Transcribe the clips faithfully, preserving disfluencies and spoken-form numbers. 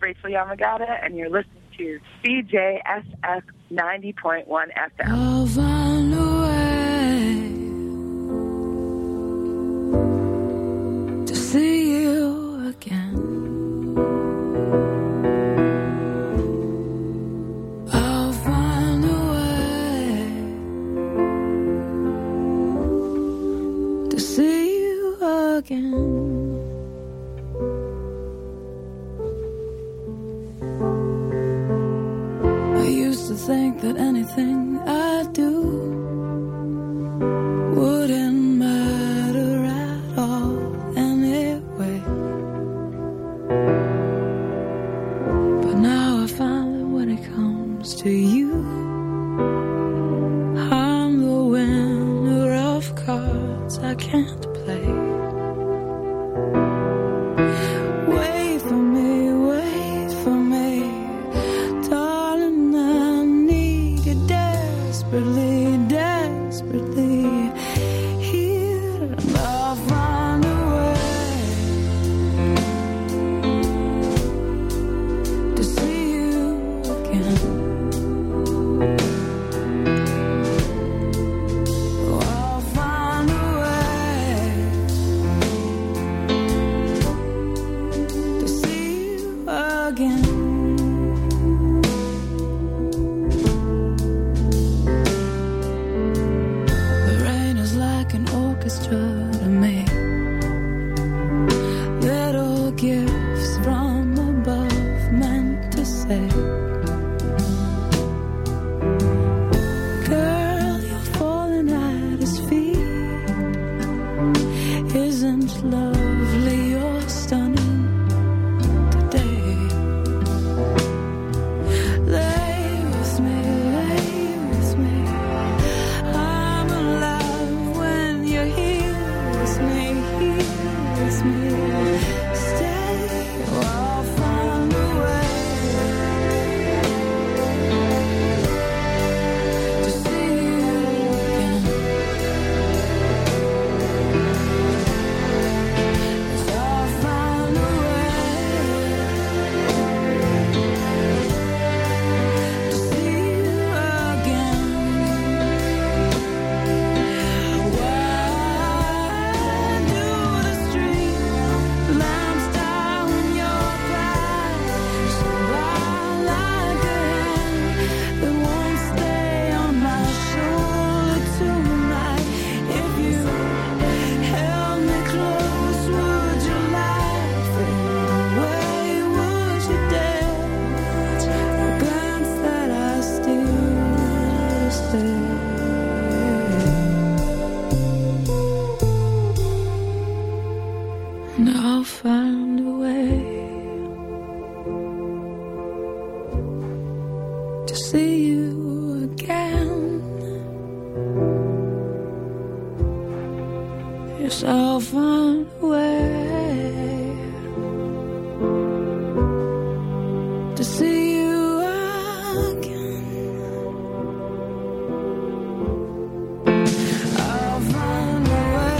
Rachel Yamagata, and you're listening to C J S F ninety point one F M. I'll find a way to see you again. I'll find a way to see you again. To think that anything I do wouldn't matter at all anyway. But now I find that when it comes to you, I'm the winner of cards I can't play. Wait for me, wait for me, darling, I need you desperately, desperately. Here and I'll find a way to see you again. Oh, I'll find a way to see you again. To me, little gifts from above meant to say, girl, you're falling at his feet. Isn't lovely or stunning today? Lay with me, lay with me. I'm alive when you're here. And I'll find a way to see you again. Yes, I'll find a way to see you again. I'll find a way.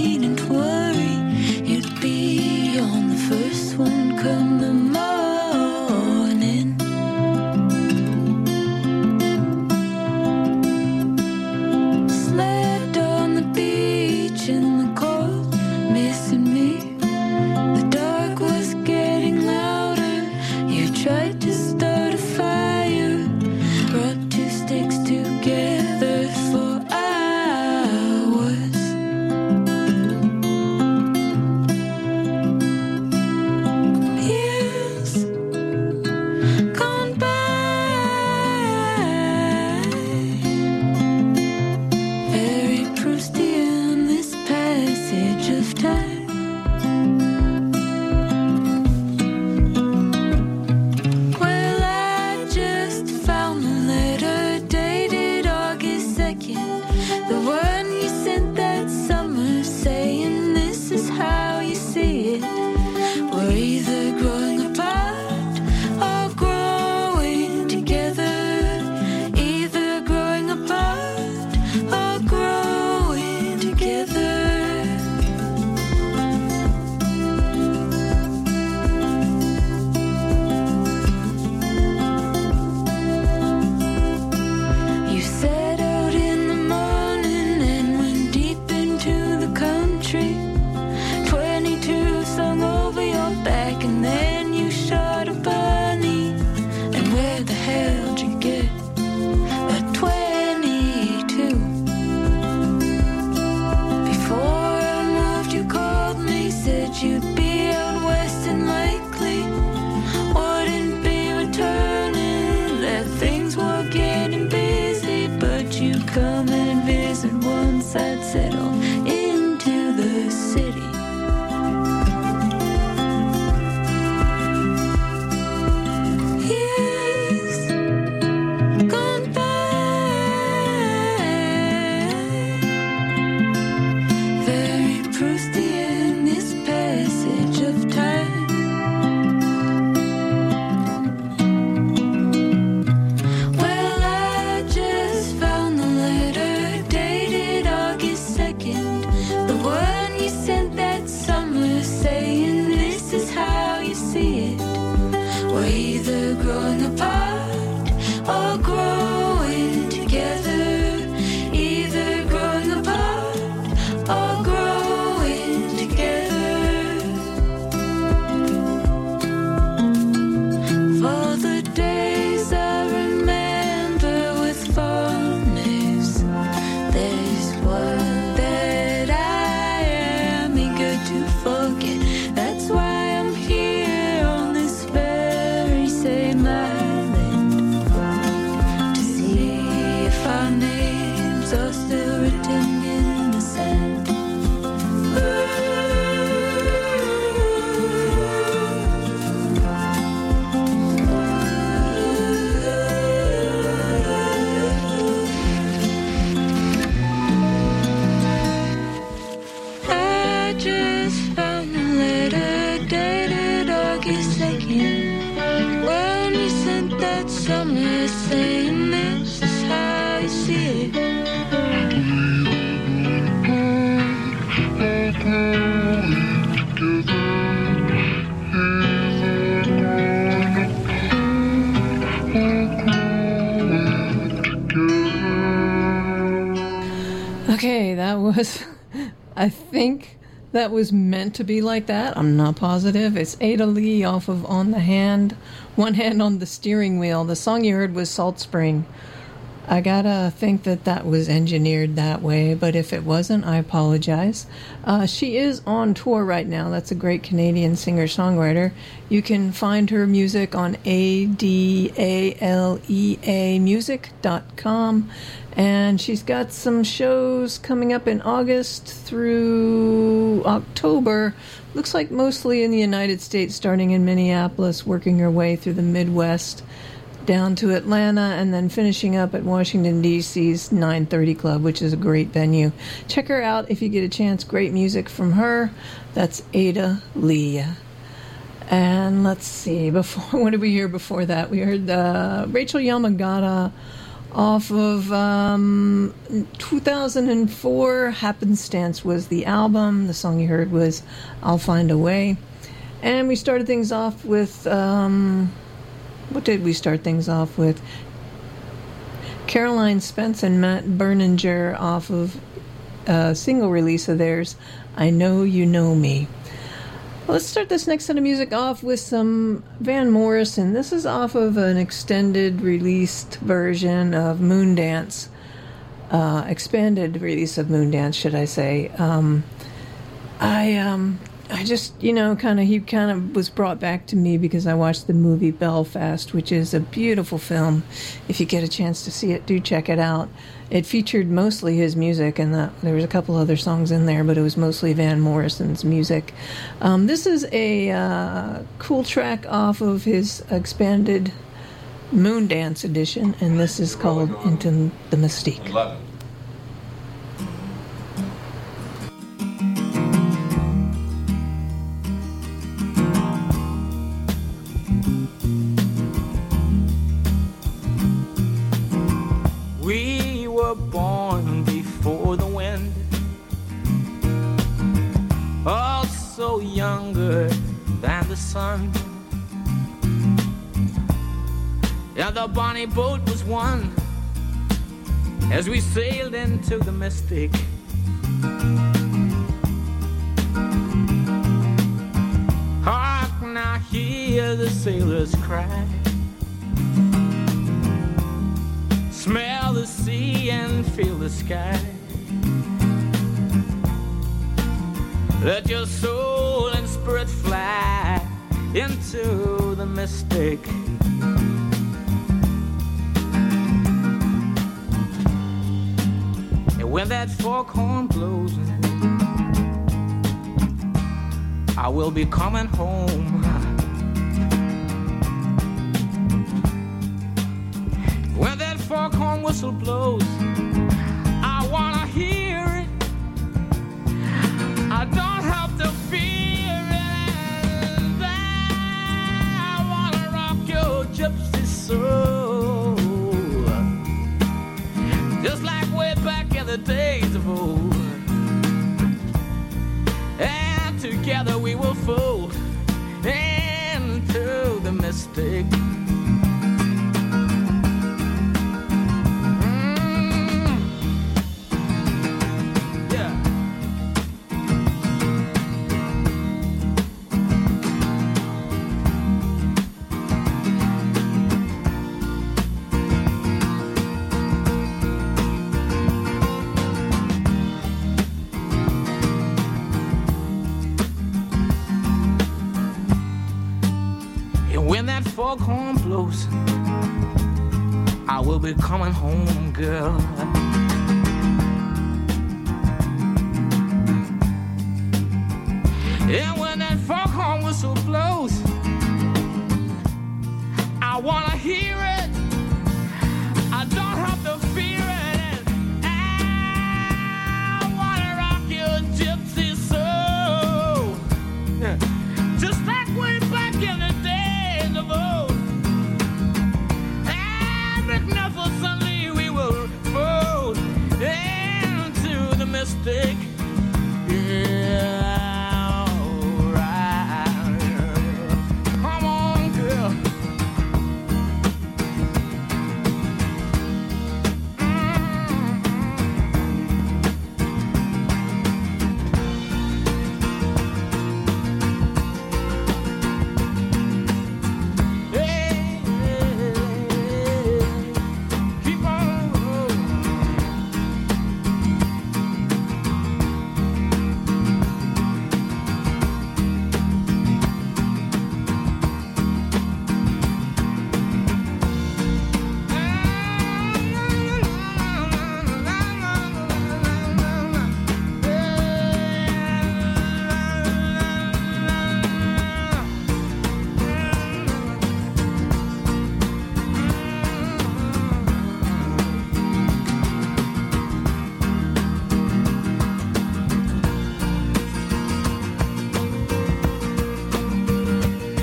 needn't worry. You'd be on the first one come the morning. Slept on the beach in the cold, missing me. The dark was getting louder. You tried to start a fire, rubbed two sticks together for hours. Years gone by, very Proustian, this passage of time. Well, I just found the letter dated August second, the one you sent that summer, saying this is how you see it. We're either growing apart or growing together. Either growing apart or growing together. You set out in the morning and went deep into the country. twenty-two sung over your back and then you shot a bunny. And where the hell did you get a twenty-two? Before I moved you called me, said you'd be out west and likely wouldn't be returning, that things were getting busy, but you'd come and visit once I'd settle into the city. Years gone by, very Proustian, this passage of time. Well, I just found the letter dated August second, the one you sent that summer, saying this is how you see it. We're either growing apart or growing together. Either growing apart or growing together. For the days I remember with fondness, there's one that I am eager to forget. That's why I'm here on this very same island, to see if our names are still written in the sand. I just found a letter dated August second, when you sent that summer, saying this is how you see it. Okay, that was, I think that was meant to be like that. I'm not positive. It's Ada Lee off of On the Hand, One Hand on the Steering Wheel. The song you heard was Salt Spring. I gotta think that that was engineered that way, but if it wasn't, I apologize. Uh, she is on tour right now. That's a great Canadian singer-songwriter. You can find her music on A D A L E A music dot com, and she's got some shows coming up in August through October. Looks like mostly in the United States, starting in Minneapolis, working her way through the Midwest, down to Atlanta, and then finishing up at Washington, D C's nine thirty Club, which is a great venue. Check her out if you get a chance. Great music from her. That's Ada Lee. And let's see, before what did we hear before that? We heard uh, Rachel Yamagata off of um, two thousand four. Happenstance was the album. The song you heard was I'll Find a Way. And we started things off with, um, what did we start things off with? Caroline Spence and Matt Berninger off of a single release of theirs, I Know You Know Me. Let's start this next set of music off with some Van Morrison. This is off of an extended released version of Moondance. Uh, expanded release of Moondance, should I say. Um, I, um... I just, you know, kind of, he kind of was brought back to me because I watched the movie Belfast, which is a beautiful film. If you get a chance to see it, do check it out. It featured mostly his music, and the, there was a couple other songs in there, but it was mostly Van Morrison's music. Um, this is a uh, cool track off of his expanded Moondance edition, and this is called Into the Mystique. eleven. We were born before the wind, also younger than the sun. And the bonnie boat was one as we sailed into the mystic. Hark now, hear the sailors cry. Smell the sea and feel the sky. Let your soul and spirit fly into the mystic. And when that foghorn blows, I will be coming home. When that foghorn whistle blows, I wanna hear it. I don't have to fear it. I wanna rock your gypsy soul, just like way back in the days of old. And together we will fold into the mystic. Foghorn blows, I will be coming home, girl. And when that foghorn whistle blows, I wanna hear it. I don't have to fear it. I wanna rock your gypsy soul, just like way back in the days of old. And magnificently we will fold into the mystic. Yeah.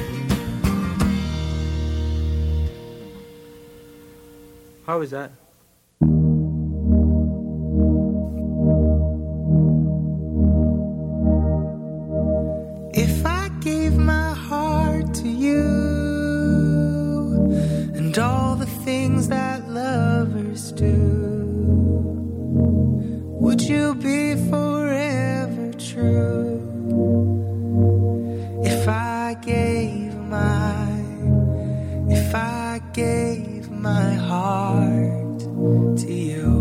How is that? If I gave my heart to you and all the things that lovers do, would you be forever true? If I gave my, if I gave my heart to you,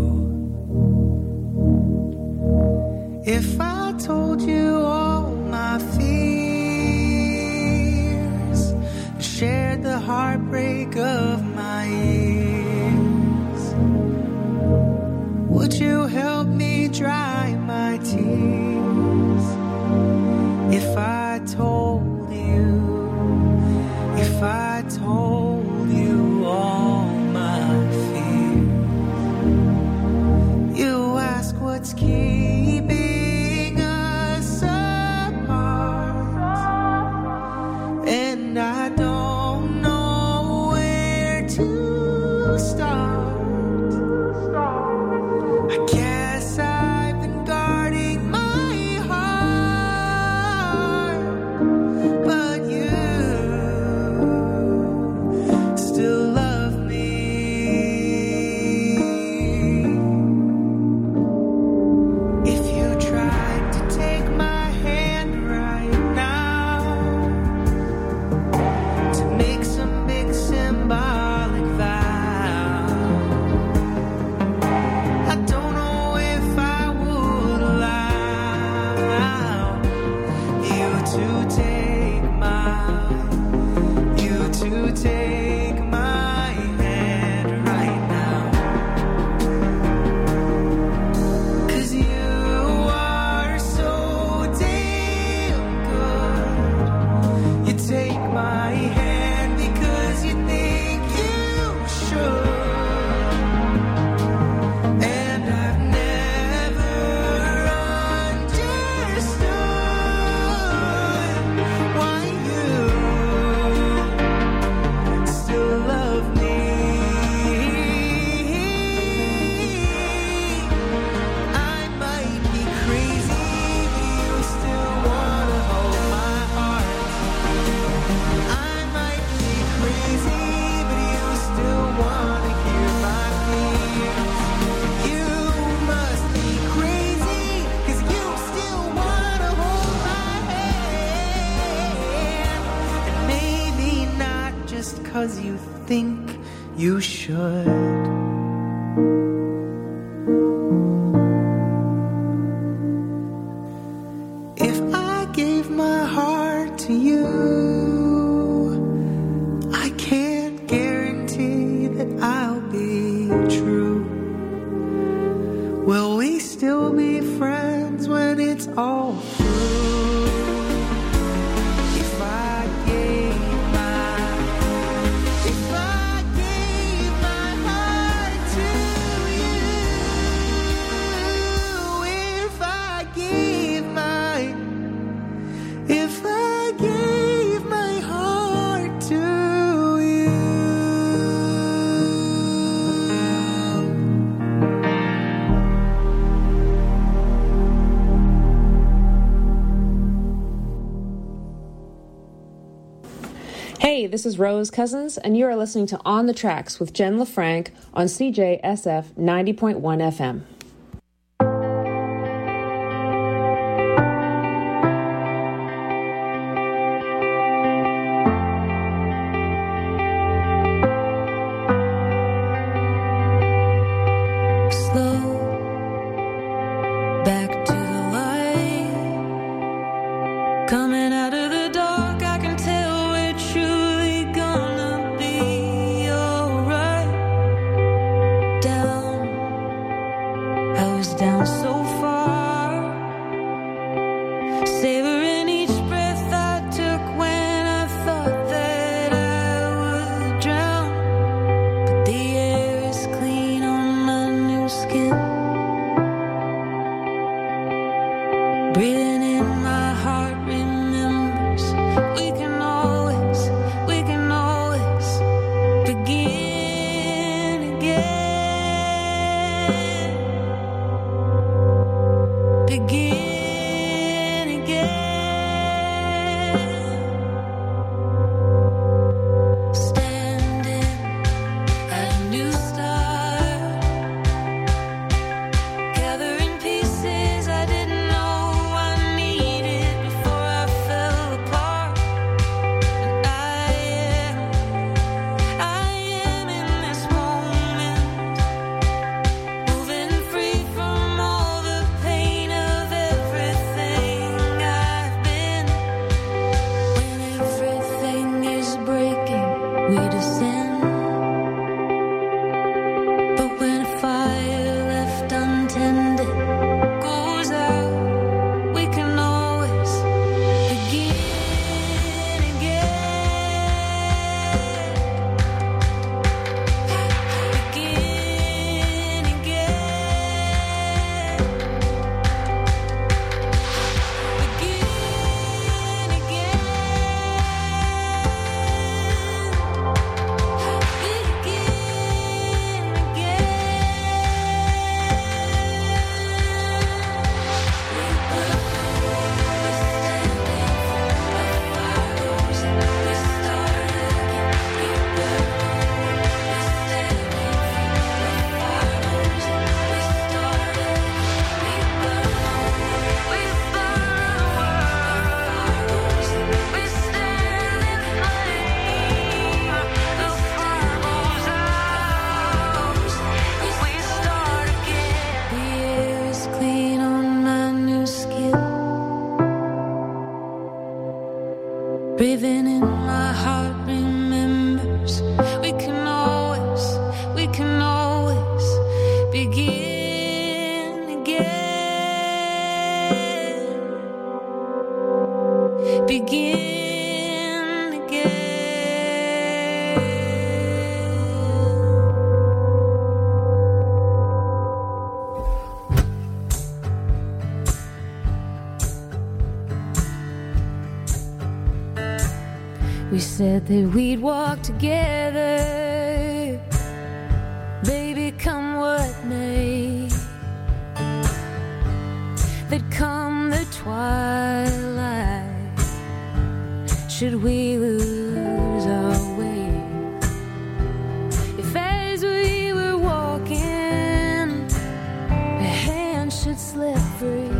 if I told you all my fears and shared the heartbreak of my years, would you help me dry my tears? If I told you, if I told you all my fears, you ask what's keeping us apart, and I don't know where to start. I guess I've been guarding my heart, but you still love me. If you tried to take my hand right now to make some big symbolic vow, I don't know if I would allow you to take my, you to take my hand right now. 'Cause you are so damn good. You take my hand because you think you should. And I've never understood why you still love me. I might be crazy, but you still wanna hold my heart. I might be crazy, but you still wanna hear my fears. You must be crazy, 'cause you still wanna hold my hand. And maybe not just 'cause you think you should. If I gave my heart to you, I can't guarantee that I'll be true. Will we still be friends when it's all through? If I gave my, if I gave my heart to you, if I gave my, if I gave my heart to you. Hey, this is Rose Cousins, and you are listening to On the Tracks with Jen LaFranc on C J S F ninety point one F M. Slow back to the light, coming out of the dark. I can tell we're truly gonna be alright. Down, I was down so far, savoring each breath I took when I thought that I would drown. But the air is clean on my new skin. Breathing in my heart remembers we can always, we can always begin again. Begin again. Breathing in my heart remembers we can always, we can always begin again. Begin again. We said that we'd walk together, baby, come what may. That come the twilight, should we lose our way. If as we were walking, a hand should slip free,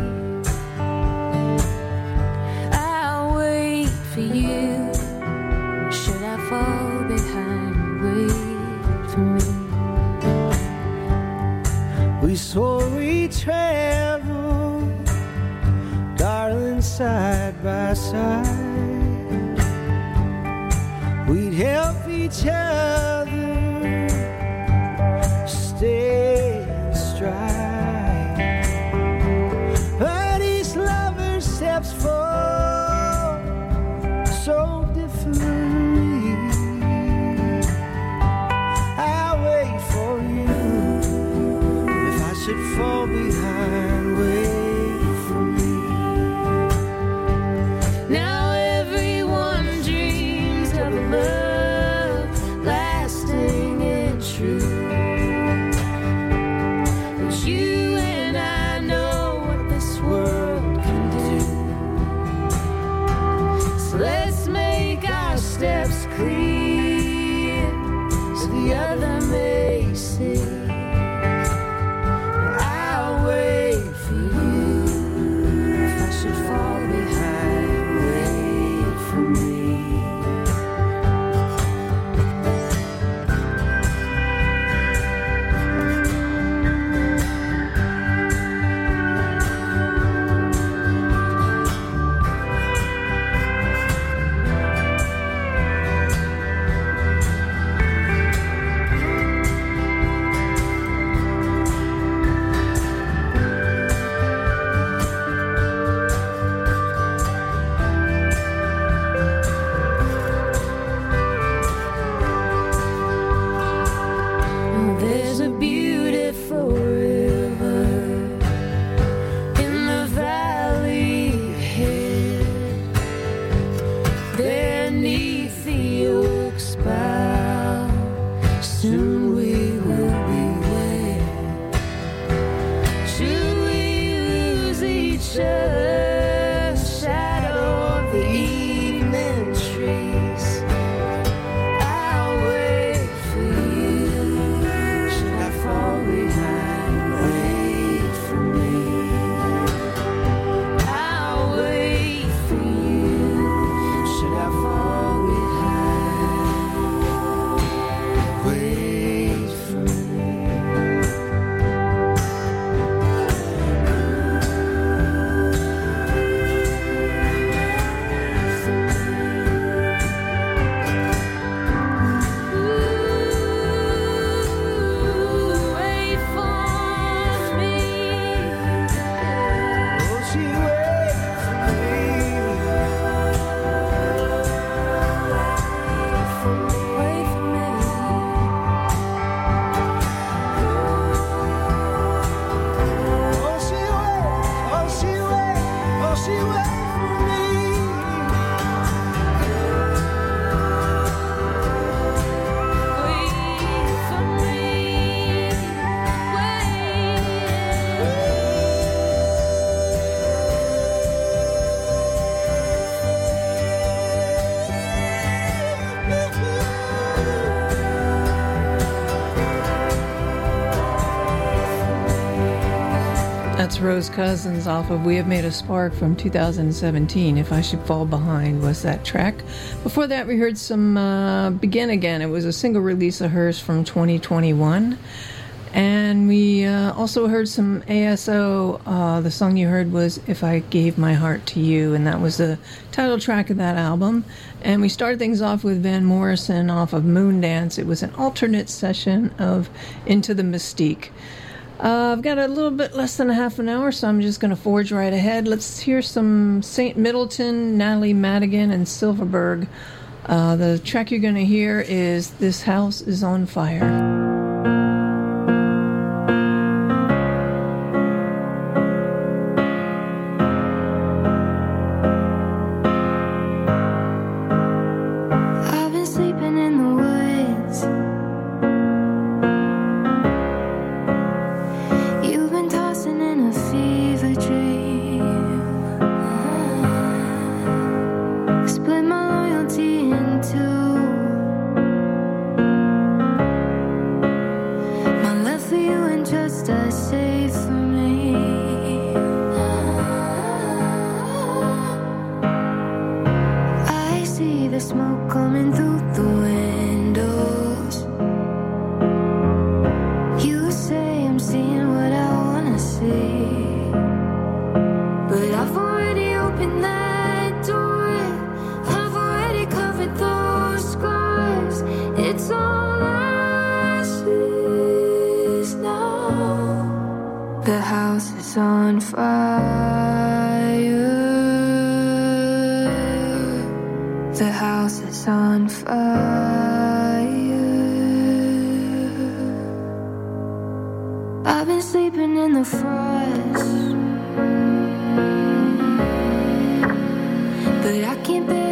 I'll wait for you. Should I fall behind, wait for me. We swore we'd travel, darling, side by side. We'd help each other stay in stride. But each lover steps forward so differently. I'll wait for you. If I should fall behind, wait for me. Now everyone dreams of a love lasting and true. But you and I know what this world can do. So let's make our steps clear so the other may see. I'll wait for you. If I should fall behind, wait for me. There's a beautiful river in the valley ahead. There 'neath the oak's bough, soon we will be wed. Should we lose each other, shadow of the evening trees, I'll wait for you. Should I fall behind, wait for me. I'll wait for you. Should I fall behind, wait for me. Ooh, wait for me. Won't you wait for me? Wait for me. Won't she wait? Won't she wait? Won't she wait for me? Wait for me. That's Rose Cousins off of We Have Made a Spark from two thousand seventeen. If I Should Fall Behind was that track. Before that, we heard some uh, Begin Again. It was a single release of hers from twenty twenty-one. And we uh, also heard some A S O. Uh, the song you heard was If I Gave My Heart to You, and that was the title track of that album. And we started things off with Van Morrison off of Moondance. It was an alternate session of Into the Mystique. Uh, I've got a little bit less than a half an hour, so I'm just going to forge right ahead. Let's hear some Saint Middleton, Natalie Madigan, and Silverberg. Uh, the track you're going to hear is This House is on Fire. But I can't bear